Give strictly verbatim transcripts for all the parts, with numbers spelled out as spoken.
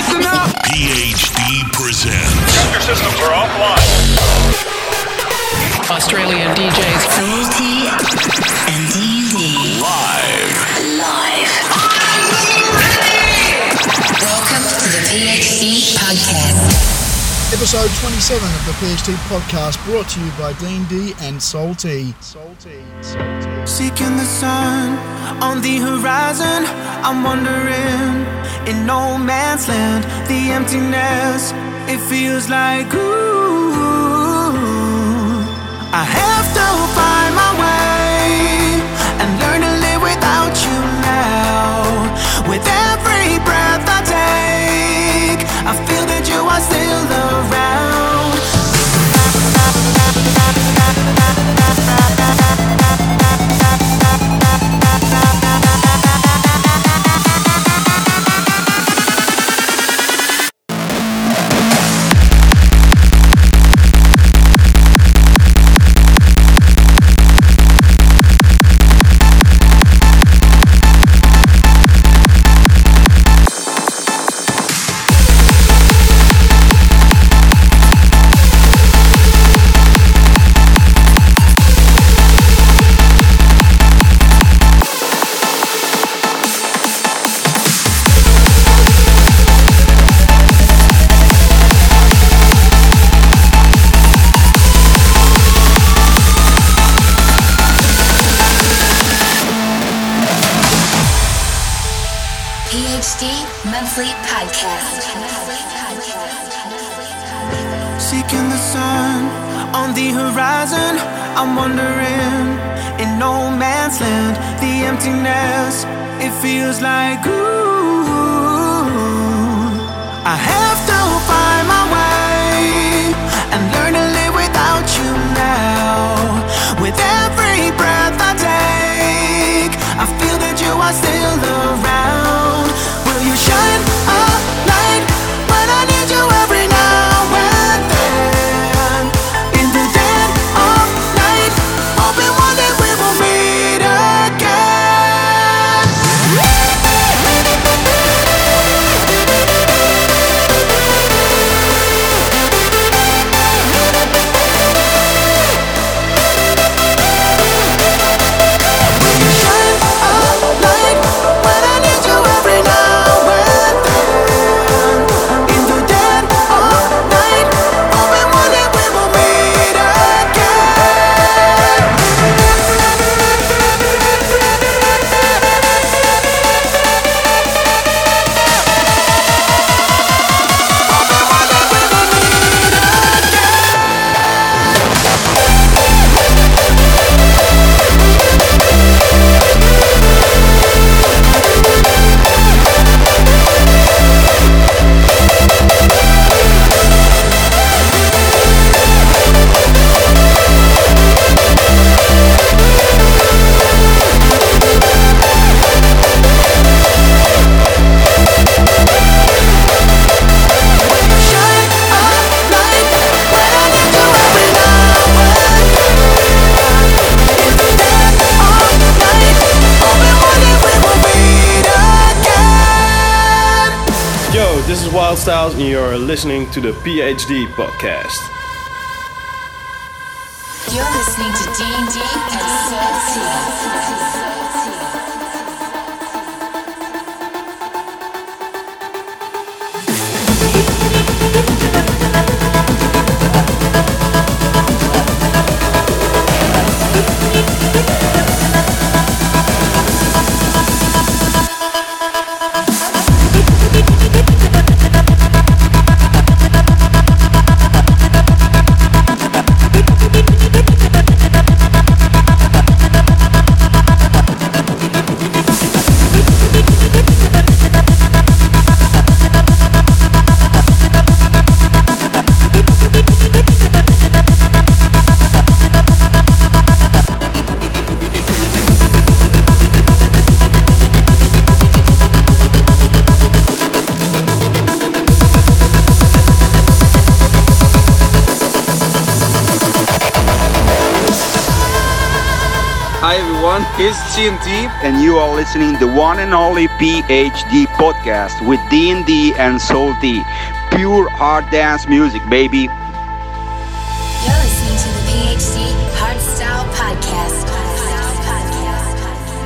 Listen up. P H D presents. Your systems are offline. Australian D Js. Salty and D D. Live. Live. Welcome to the P H D Podcast. Episode twenty-seven of the P H D Podcast, brought to you by Dean D and Salty. Salty, Salty. Seeking the sun on the horizon, I'm wandering in no man's land. The emptiness, it feels like ooh, I have to find my way and learn to live without you now. With every breath I take, I feel that you are still around. Monthly Podcast. Seeking the sun on the horizon, I'm wandering in no man's land. The emptiness, it feels like ooh, I have to find my way and learn to live without you now. With every breath I take, I feel that you are still around. Will you shine a light when I need you every now and then? In the dead of night, hoping one day we will meet again. This is Wild Styles and you're listening to the P H D Podcast. You're listening to D and D and Salty. everyone. It's T N T. And you are listening the one and only P H D podcast with D and D and Soul T. Pure hard dance music, baby. You're listening to the P H D Hardstyle Podcast. Hardstyle Podcast.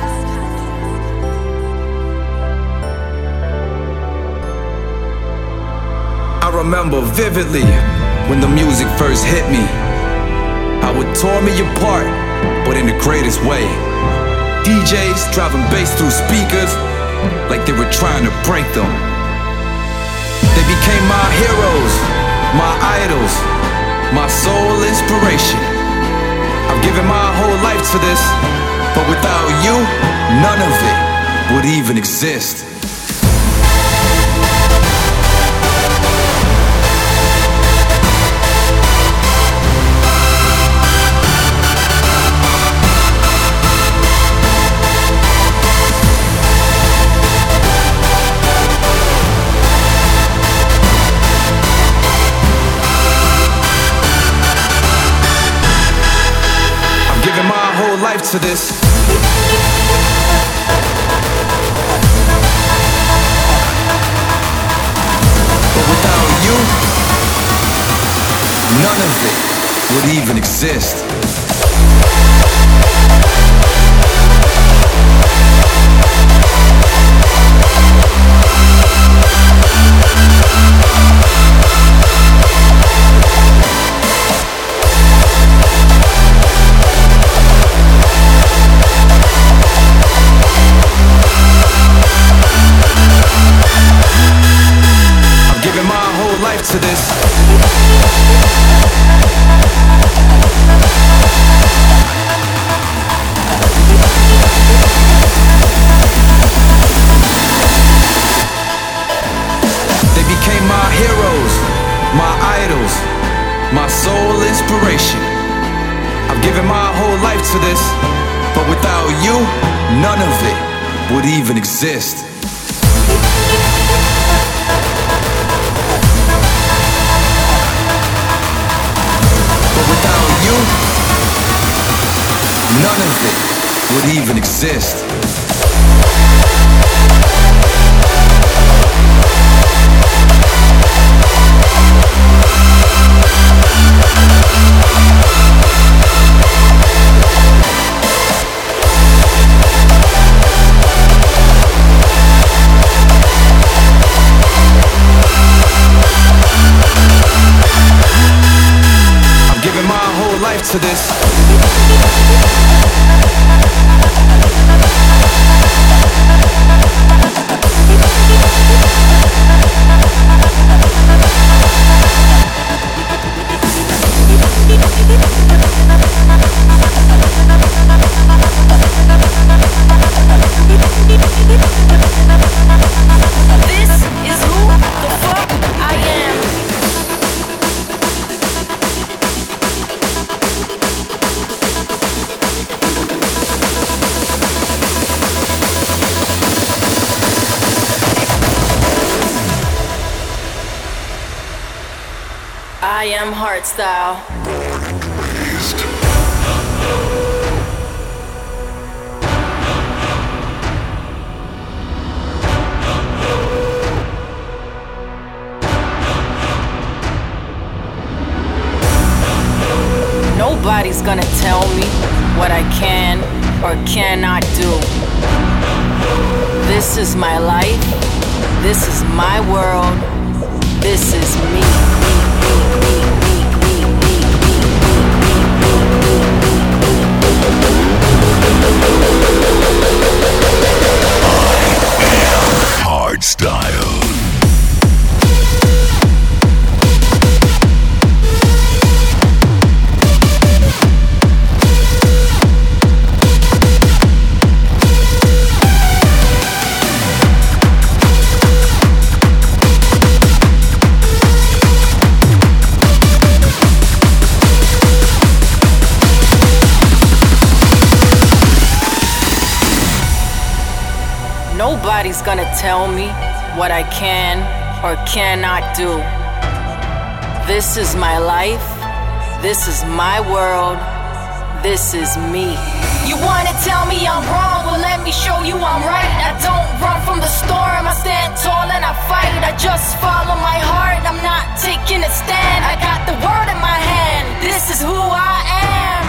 I remember vividly when the music first hit me. How it tore me apart, but in the greatest way. D Js driving bass through speakers like they were trying to break them. They became my heroes, my idols, my sole inspiration. I've given my whole life to this, but without you, none of it would even exist. Life to this. But without you, none of it would even exist. To this. They became my heroes, my idols, my sole inspiration. I've given my whole life to this, but without you, none of it would even exist. None of it would even exist. I'm giving my whole life to this. I am Hardstyle. Nobody's gonna tell me what I can or cannot do. This is my life. This is my world. This is me. Hardstyle. Nobody's gonna tell me what I can or cannot do. This is my life. This is my world. This is me. You wanna tell me I'm wrong? Well, let me show you I'm right. I don't run from the storm, I stand tall and I fight. I just follow my heart, I'm not taking a stand. I got the word in my hand, this is who I am.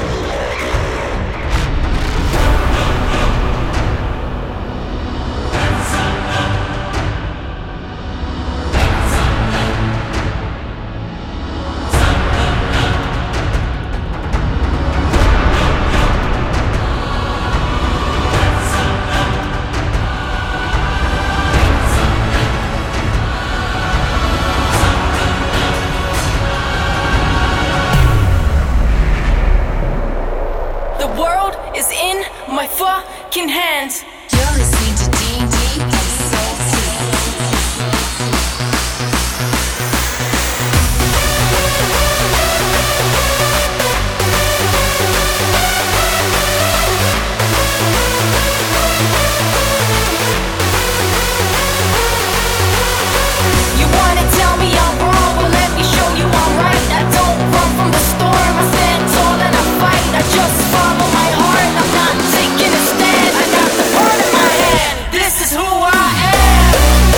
My fucking hands. You're listening to D and D and Soul You wanna tell me I'm wrong? Well, let me show you I'm right. I don't run from the storm, I stand tall and I fight. I just follow my heart, I'm not taking a stand. I got the word in my hand, this is who I am.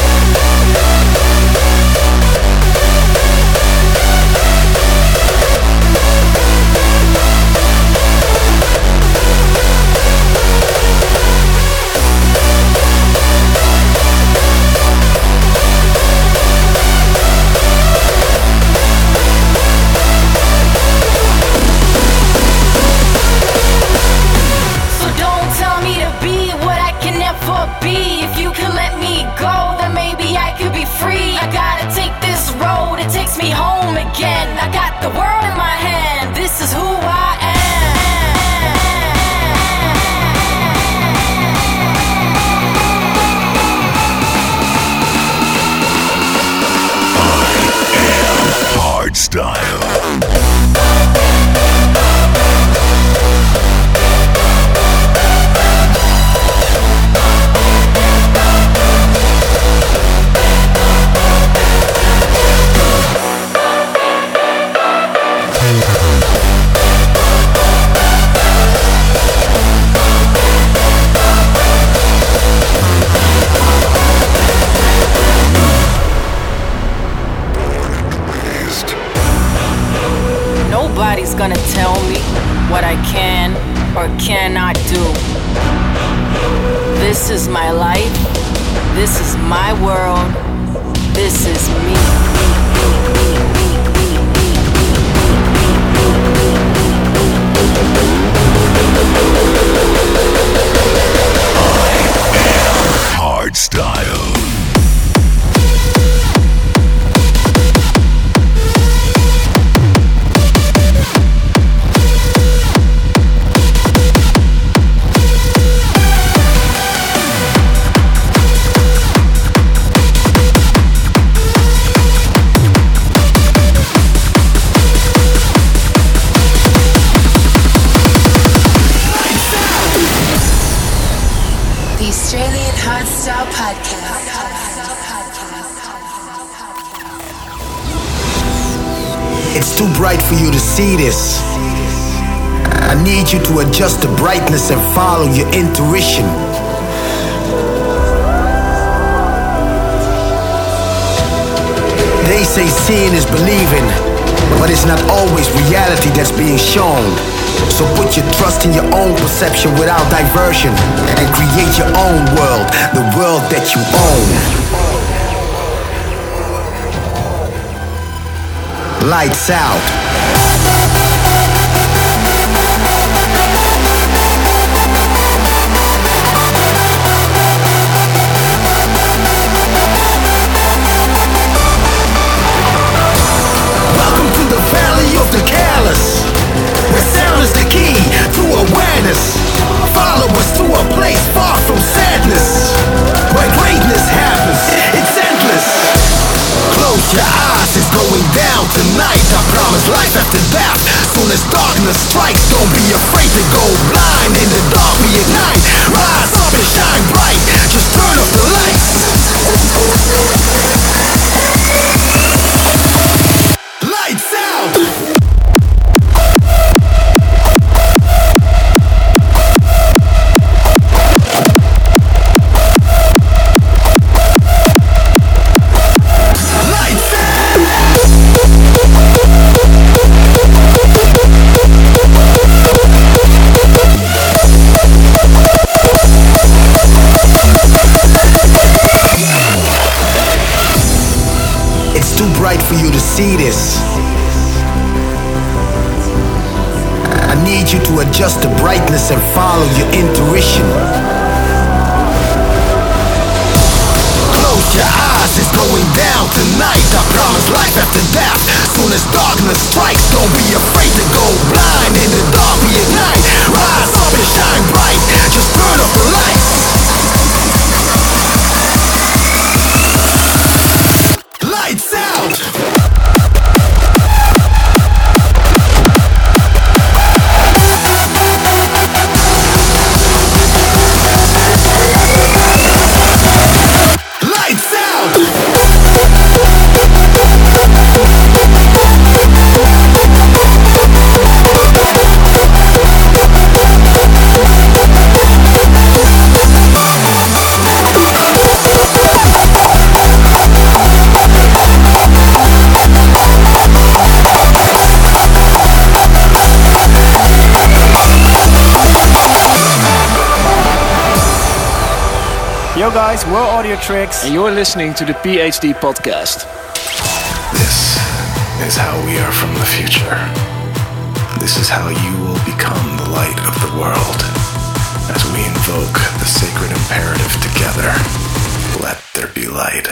So don't tell me to be what I can never be. If you could let me go, then maybe I could be free. I gotta take this road, it takes me home again. I got the world in my hand, this is who I Hardstyle. Nobody's gonna tell me what I can or cannot do. This is my life, this is my world, this is me. Hardstyle. The Australian Hardstyle Podcast. It's too bright for you to see this. I need you to adjust the brightness and follow your intuition. They say seeing is believing, but it's not always reality that's being shown. So put your trust in your own perception without diversion and create your own world, the world that you own. Lights out. Welcome to the valley of the careless, where sound is the key to awareness. Follow us to a place far from sadness, where greatness happens, it's endless. Close your eyes, it's going down tonight. I promise life after death. Soon as darkness strikes, don't be afraid to go blind. In the dark we ignite, rise up and shine bright. Just turn off the lights. Lights out. for you to see this. I need you to adjust the brightness and follow your intuition. Close your eyes, it's going down tonight. I promise life after death. Soon as darkness strikes, don't be afraid to go blind. In the dark we ignite. Rise up and shine bright. Just turn off the lights. Lights out. Yo guys, we're Audiotrix, and you're listening to the P H D podcast. This is how we are from the future. This is how you will become the light of the world. As we invoke the sacred imperative together, let there be light.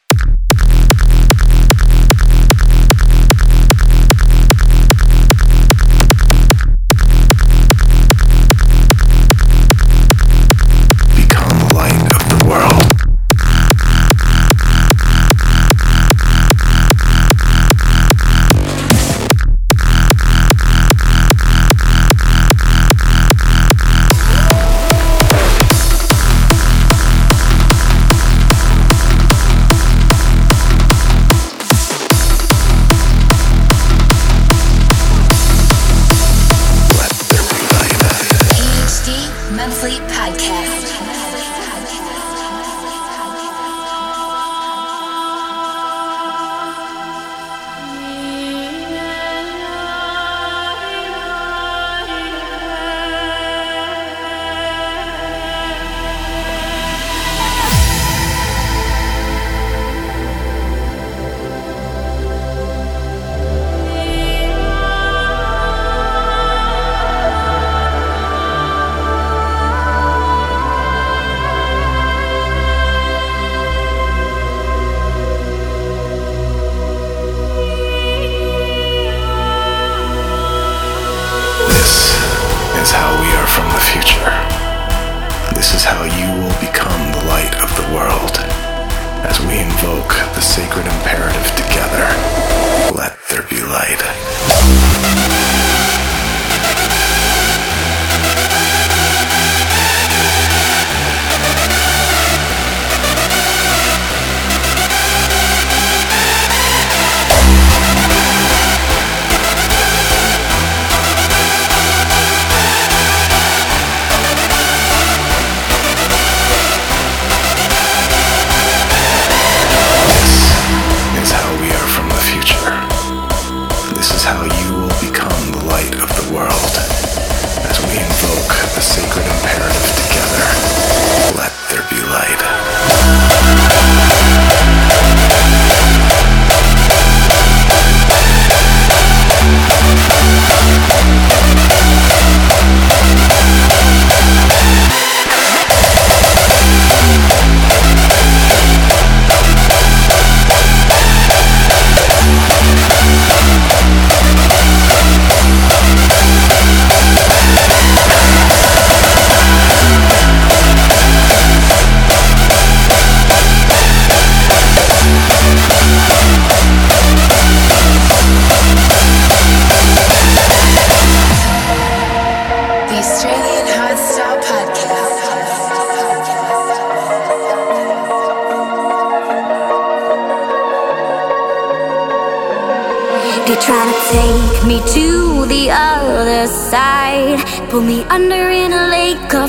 Pull me under in a lake of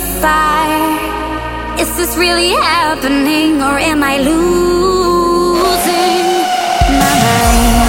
fire. Is this really happening, or am I losing my mind?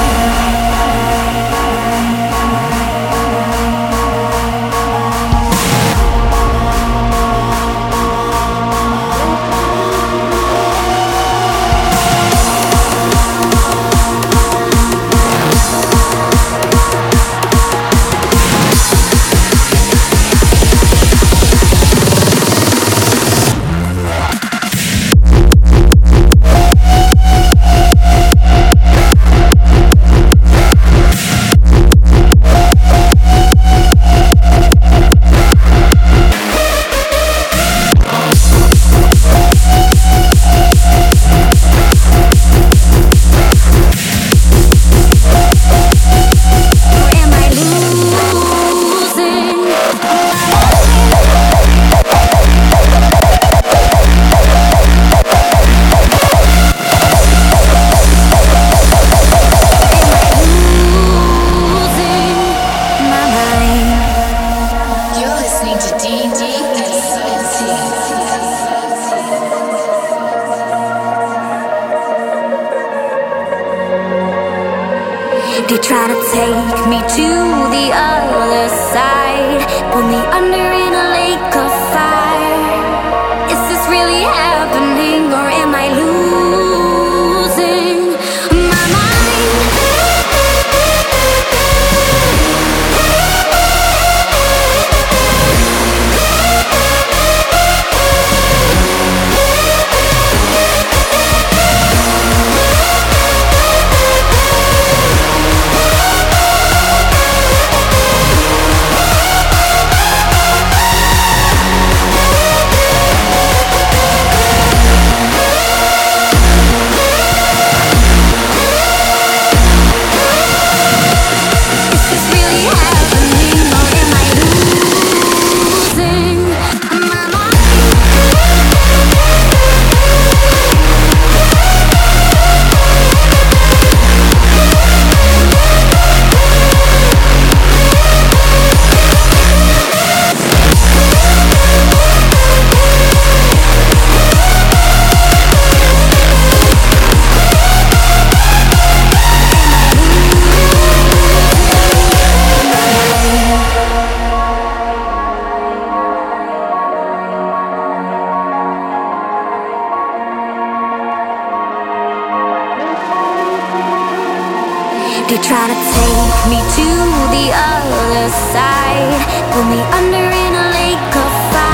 They try to take me to the other side, pull me under in a lake of fire. Is this really happening or am I losing my mind? They try to take me to the other side, pull me under in a lake of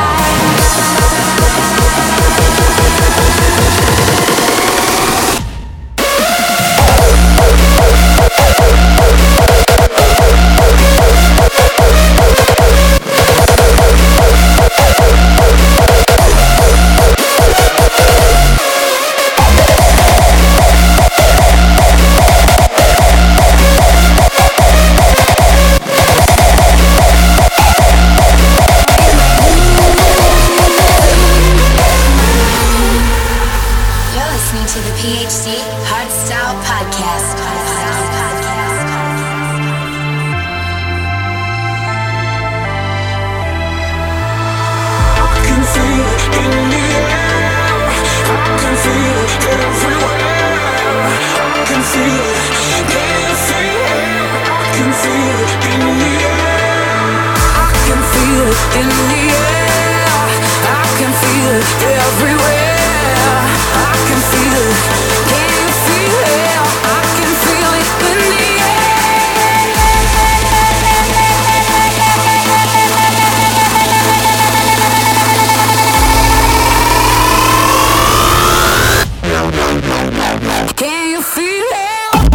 To the P H D Hardstyle Podcast. I can feel it in the air. I can feel it everywhere. I can feel it. Can you feel it? I can feel it in the air. I can feel it in the air. I can feel it everywhere. I can feel it. Can you feel it? I can feel it in the air. Can you feel it?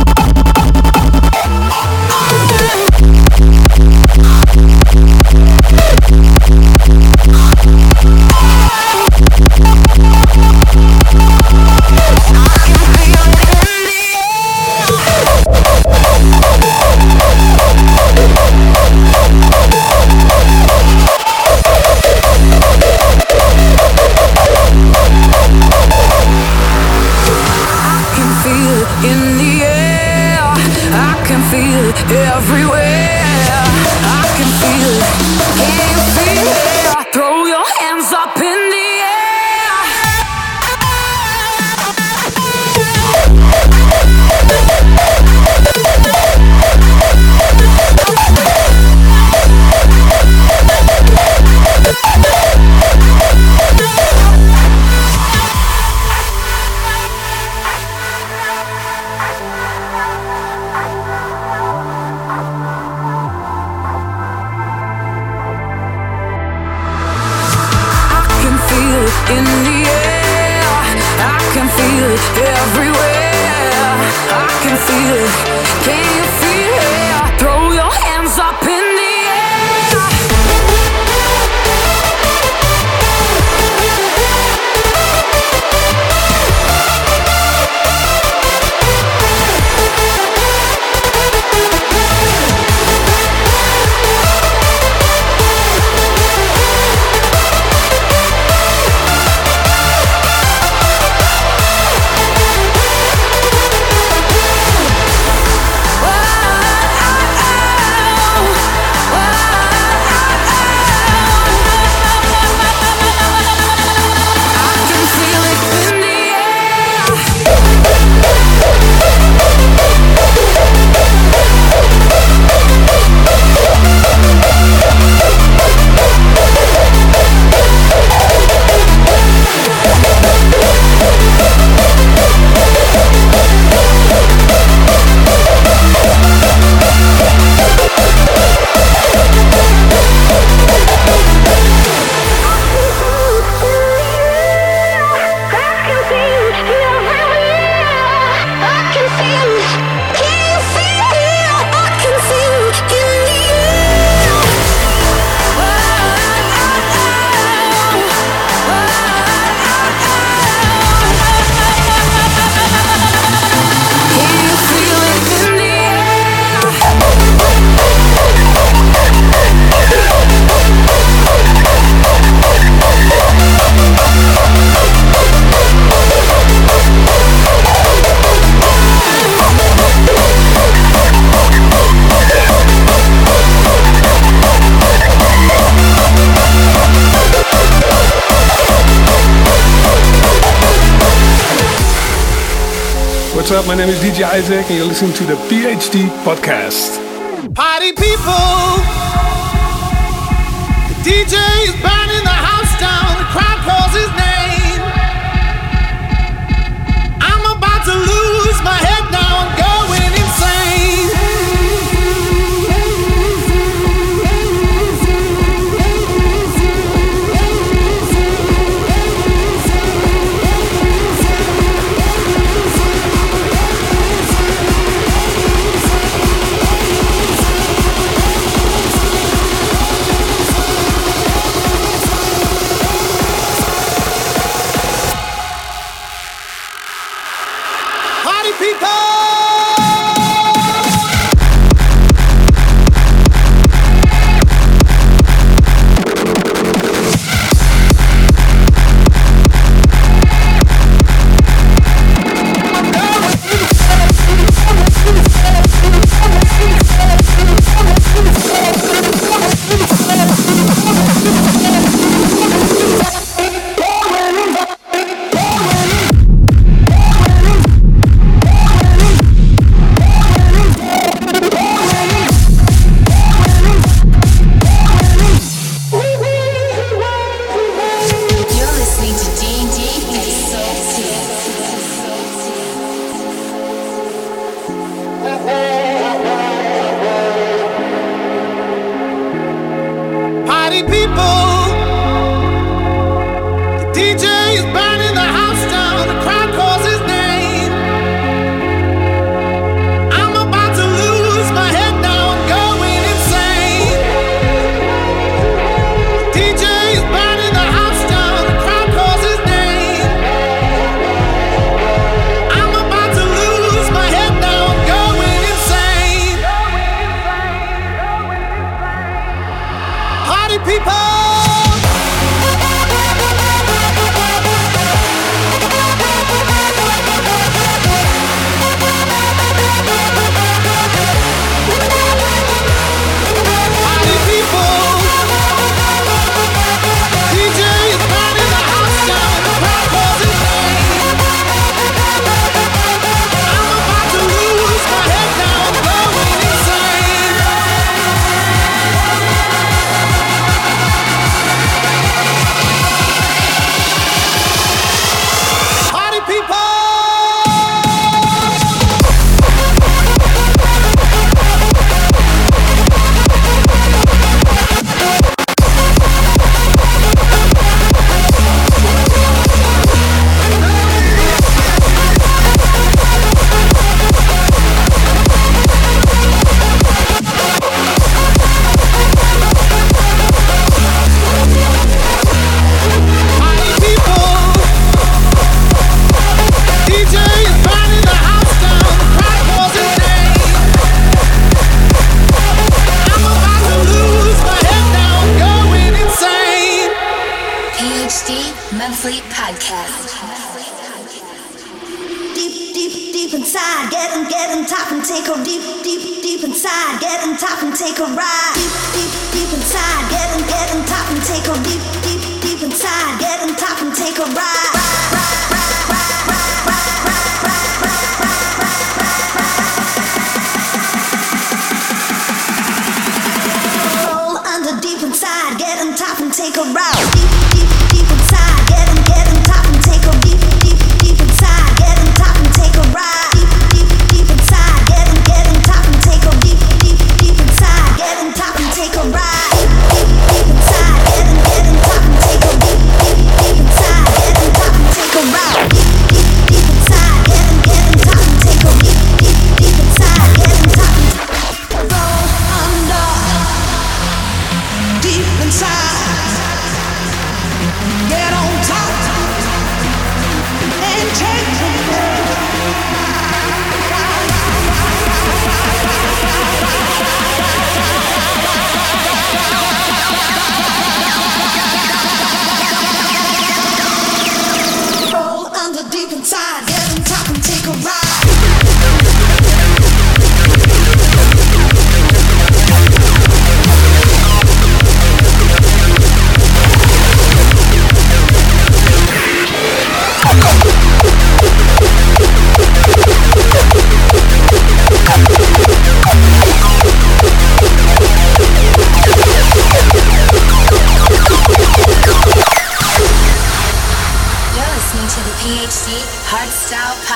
Everywhere, I can feel it. Can you feel it? Throw your hands up in the in the air, I can feel it everywhere. I can feel it. Can you feel it? Throw your hands up in the Whoa. What's up? My name is D J Isaac and you're listening to the P H D Podcast. Party people, the D J is burning the house down, the crowd calls his name. I'm about to lose my head now, I'm going insane.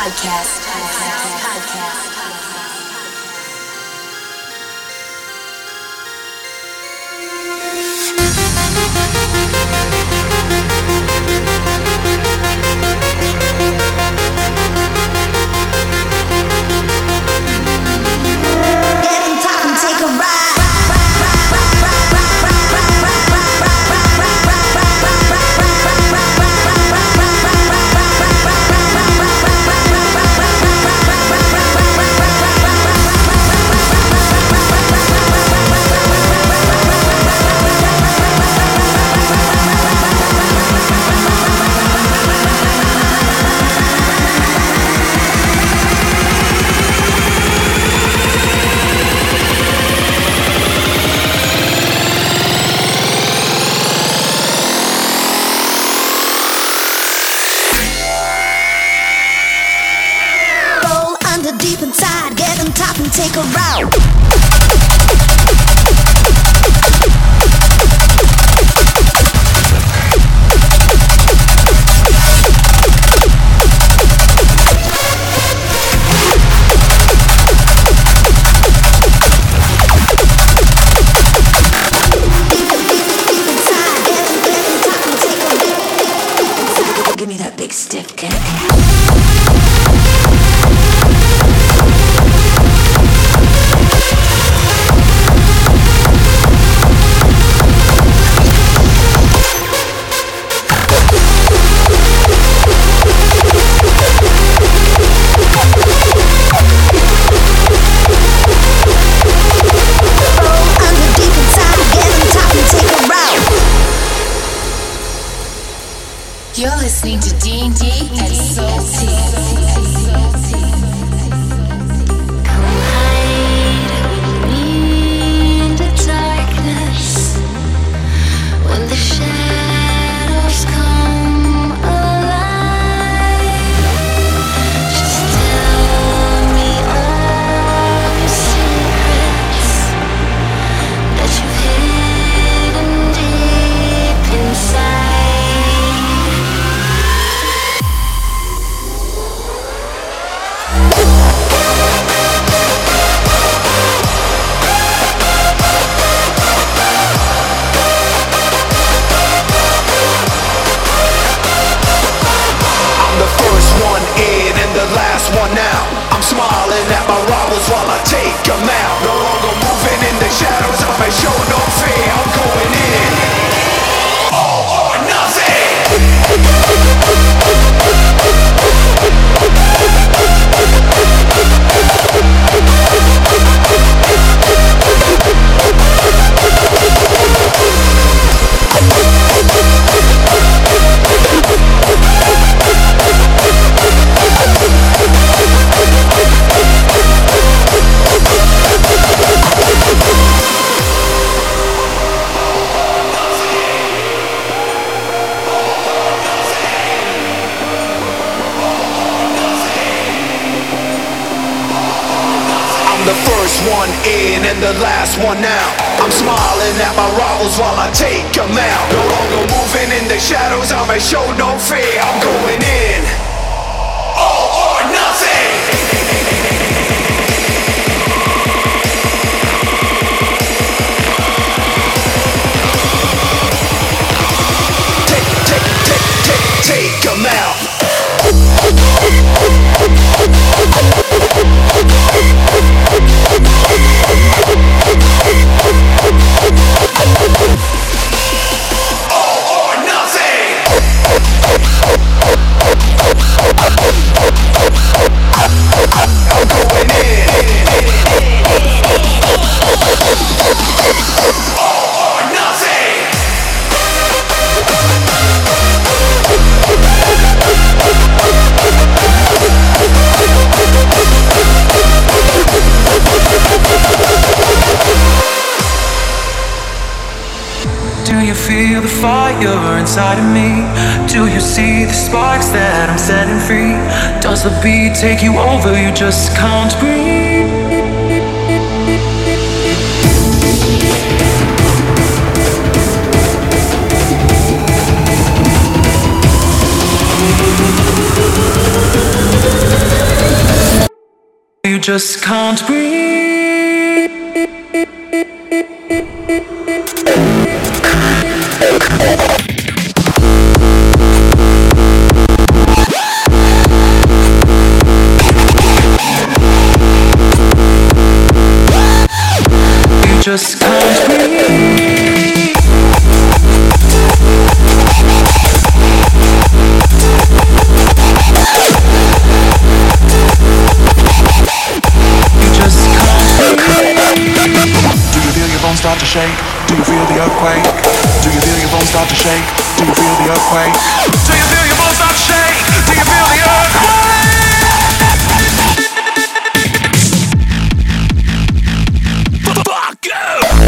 Podcast. Podcast. Get on top and take a ride. Take a route. Give me that big stiff kick. You're listening to D and D and Soul T. Come hide with me in the darkness when the shadows come alive. Just tell me all your secrets that you've hidden deep inside. One now, I'm smiling at my rivals while I take them out. No longer moving in the shadows, I may show no fear. I'm going in, all or the first one in and the last one out. I'm smiling at my rivals while I take them out. No longer moving in the shadows, I may show no fear. I'm going in, all or nothing. Take, take, take, take, take them out. All or nothing. I'm going in. All or nothing. Do you feel the fire inside of me? Do you see the sparks that I'm setting free? Does the beat take you over? You just can't breathe. you just can't breathe. You just can't breathe. Start to shake? Do you feel the earthquake? Do you feel your bones start to shake? Do you feel the earthquake? Do you feel your bones start to shake? Do you feel the earthquake? Fuck you!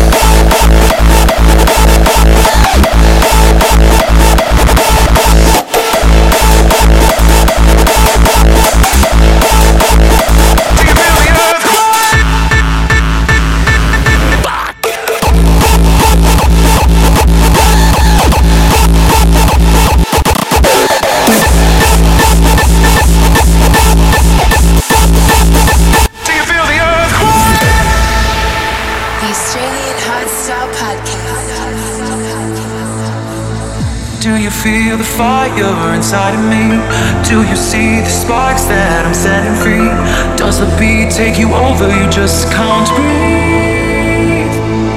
Do you feel the fire inside of me? Do you see the sparks that I'm setting free? Does the beat take you over? You just can't breathe.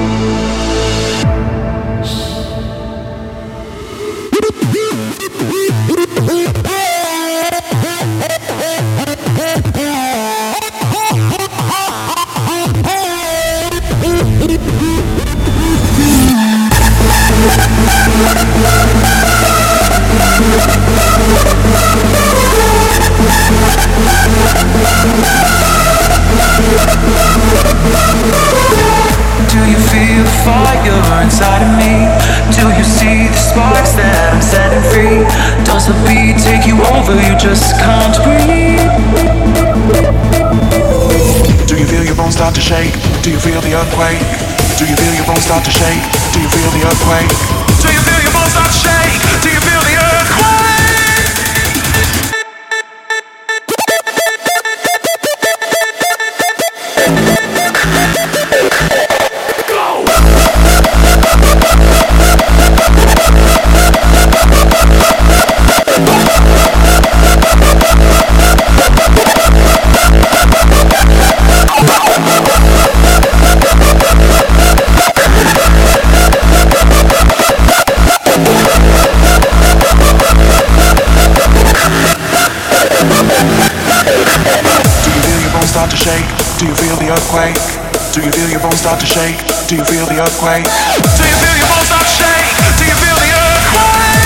Do you feel the fire inside of me? Do you see the sparks that I'm setting free? Does the beat take you over? You just can't breathe. Do you feel your bones start to shake? Do you feel the earthquake? Do you feel your bones start to shake? Do you feel the earthquake? Do you feel your bones start to shake? Do you feel the earthquake? start to shake? Do you feel the earthquake? Do you feel your bones start to shake? Do you feel the earthquake? Do you feel your bones start to shake? Do you feel the earthquake?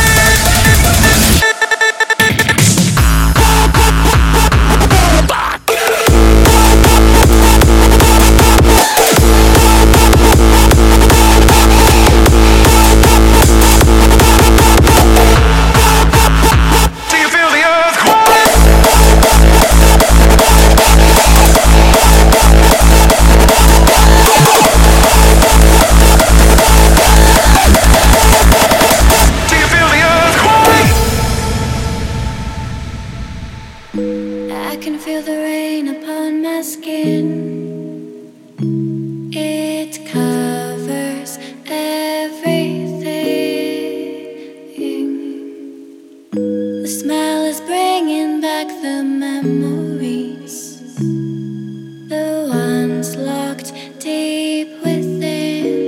I can feel the rain upon my skin. It covers everything. The smell is bringing back the memories, the ones locked deep within.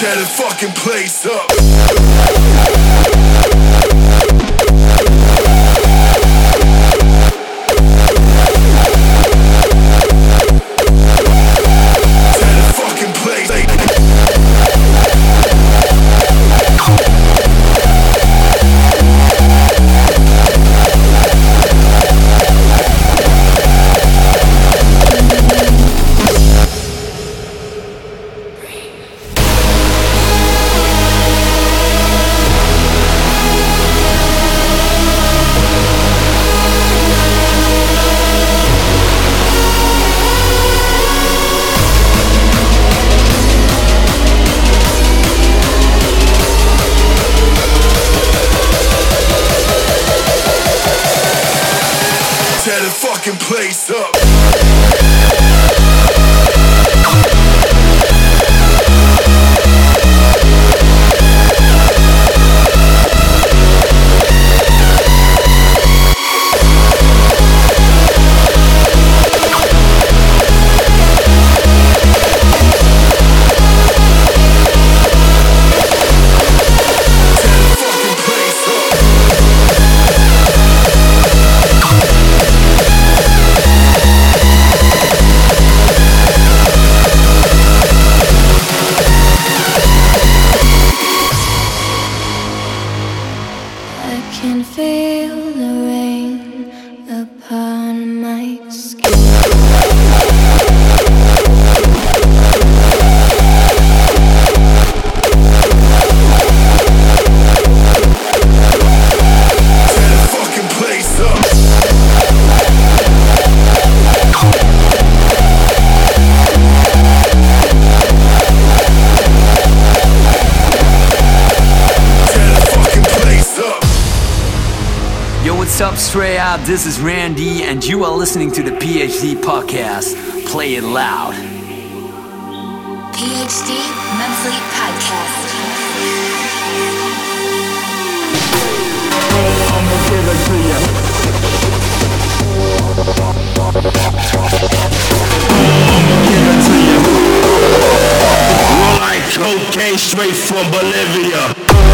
Tear the fucking place up. Tear the fucking place up. What's up, Stray Out? This is Randy, and you are listening to the P H D podcast. Play it loud. P H D Monthly Podcast. I'ma give it to you. I'ma give it to you. Roll like cocaine straight from Bolivia.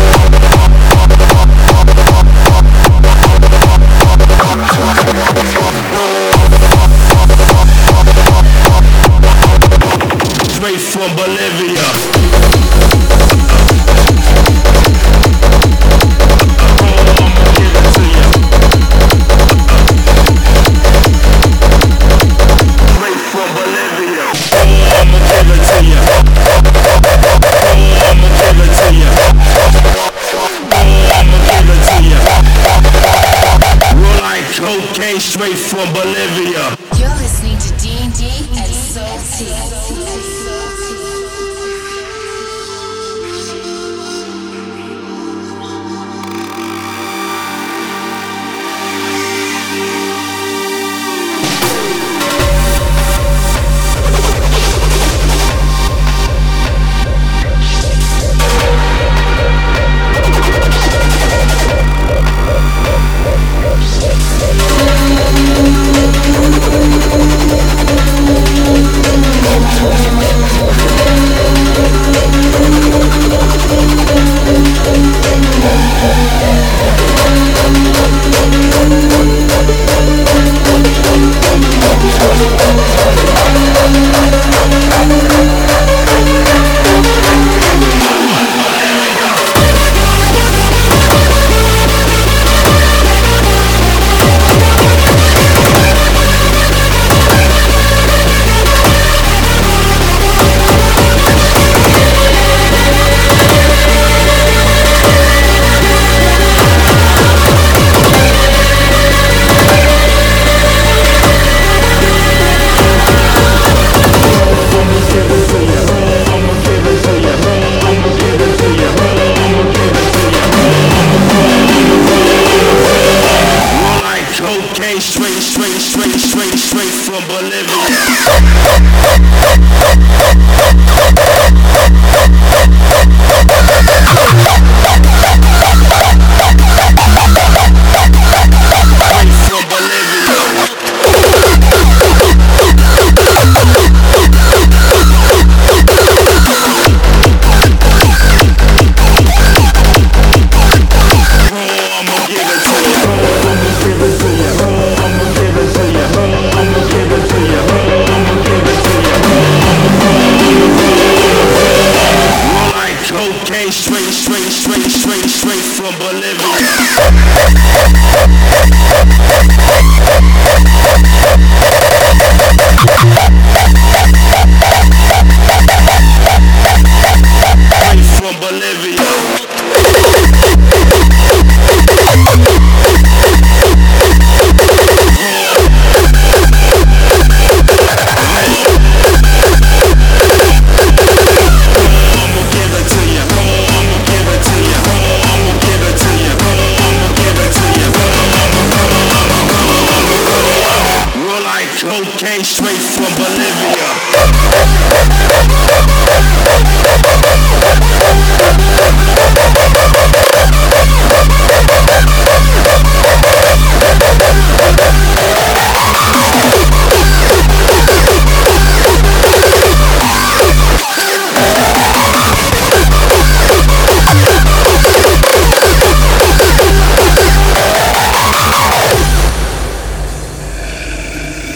Straight from Bolivia. Cocaine straight from Bolivia. You're listening to D and D and Soul T.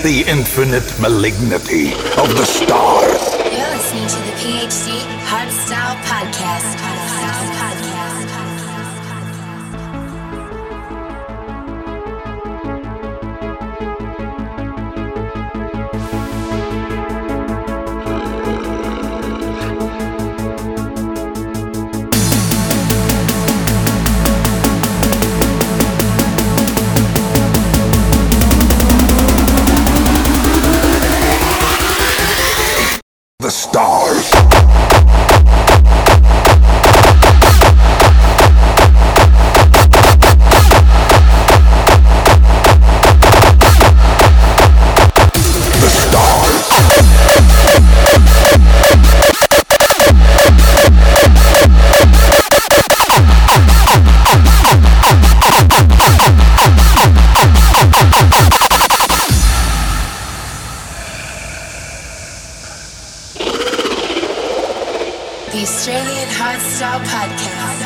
The infinite malignity of the stars. You're listening to the P H D Hardstyle Podcast. Hardstyle Podcast. The stars. The Australian Hardstyle Podcast.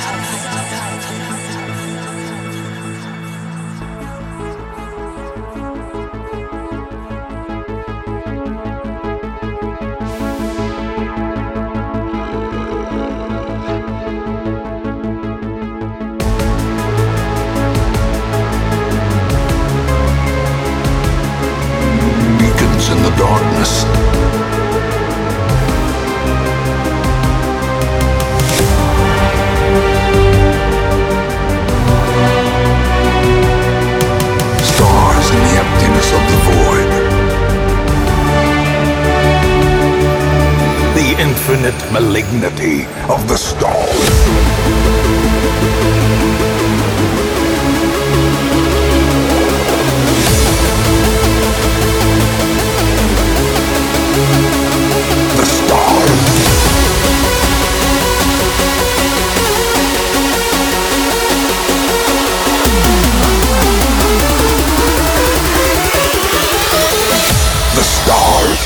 Beacons in the darkness. Of the void. The infinite malignity of the stars. The stars. The stars.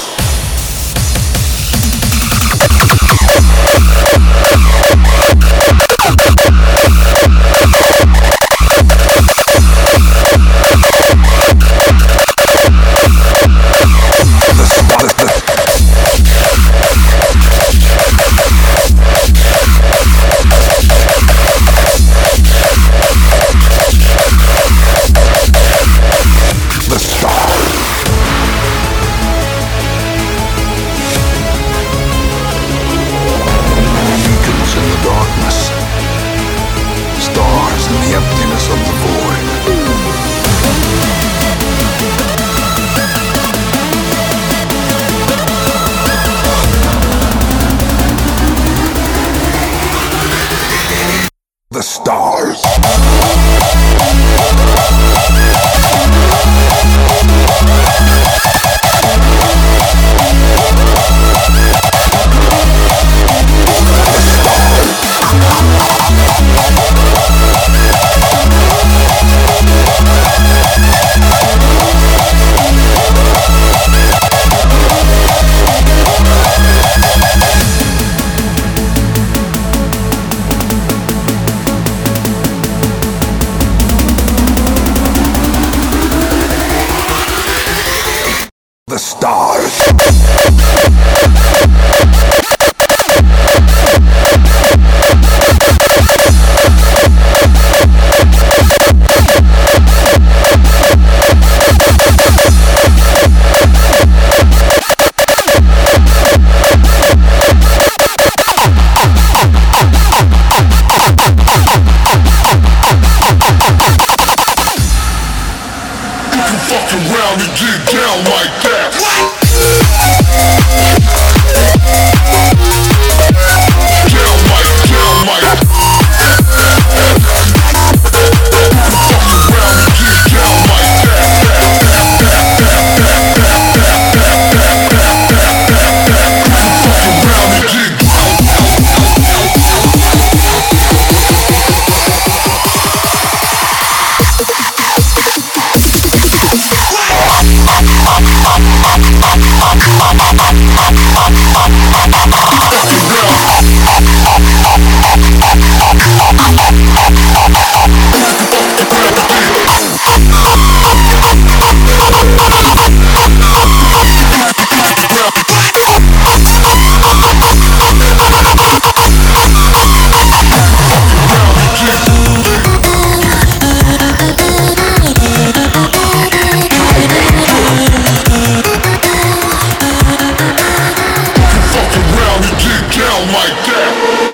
down like that.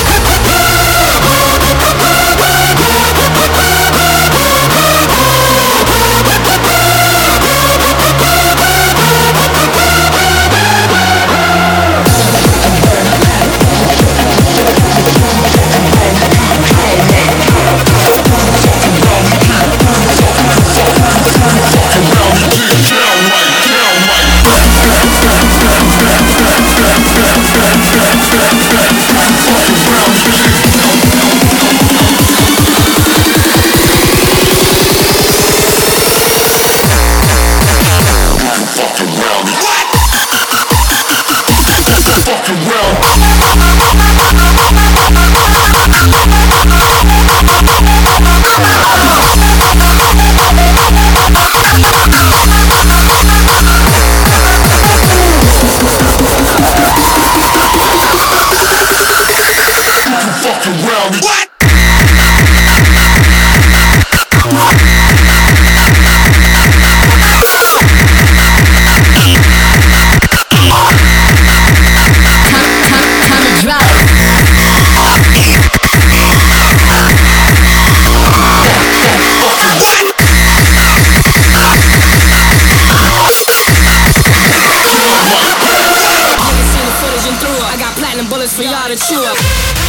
For y'all to chew up.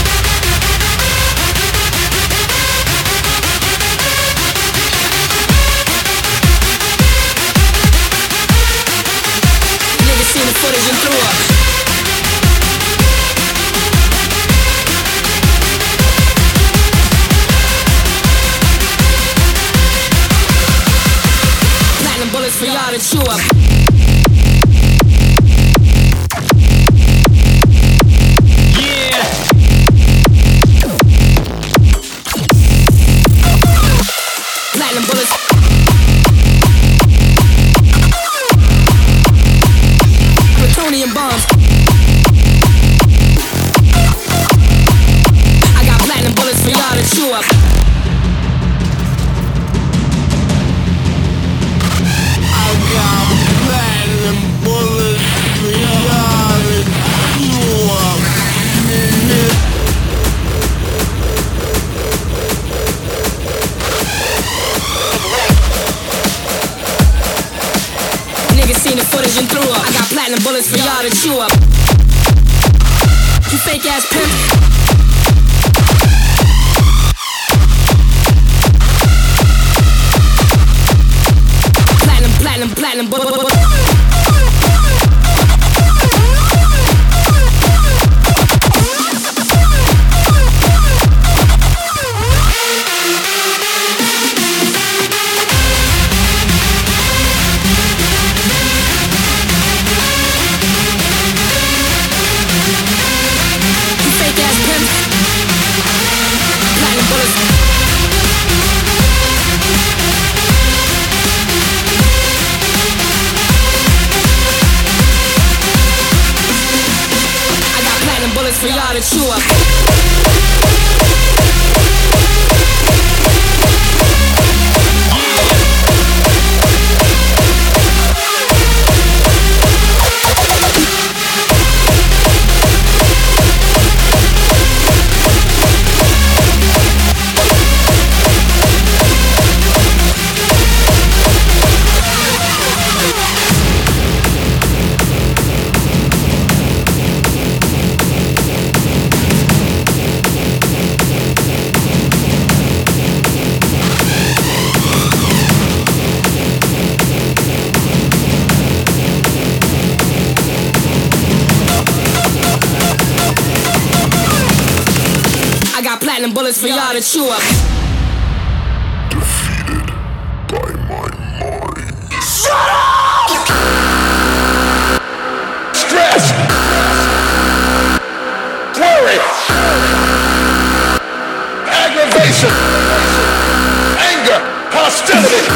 Niggas seen the footage and threw up. Platinum bullets for y'all to chew up. Plutonium bombs. I got platinum bullets for y'all to chew up. I got platinum bullets for y'all to chew up. Niggas seen the footage and threw up. I got platinum bullets for y'all to chew up. You fake ass pimp. Platinum, platinum, platinum bullets. For y'all to chew up. Platinum bullets for y'all to chew up. Defeated by my mind. Shut up! Stress! Worry! Aggravation! Anger! Hostility!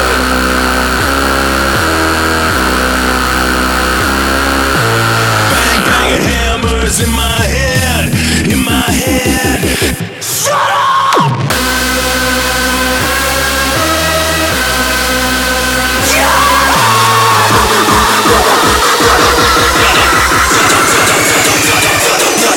Bang, banging hammers in my head, in my head. Shut up! Yeah!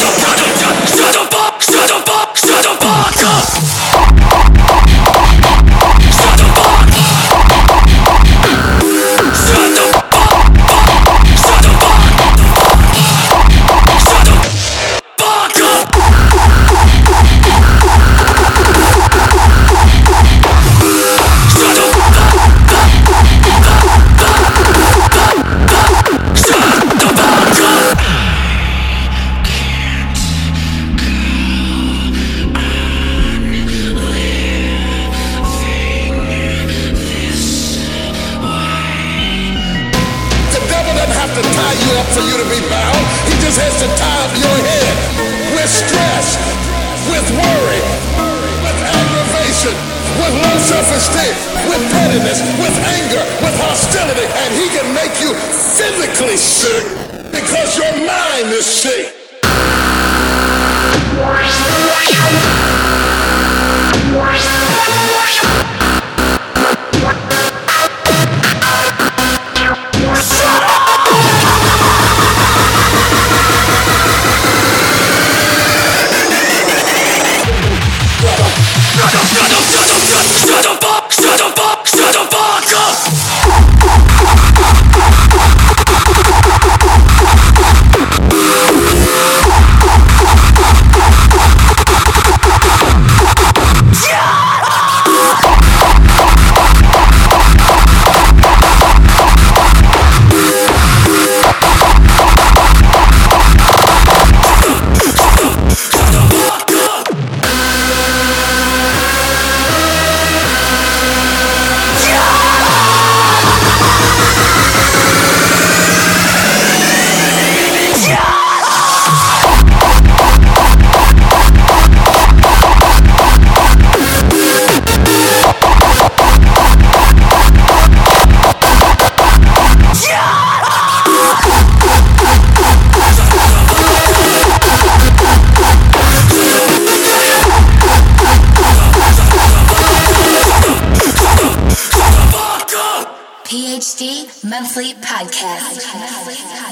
P H D Monthly Podcast.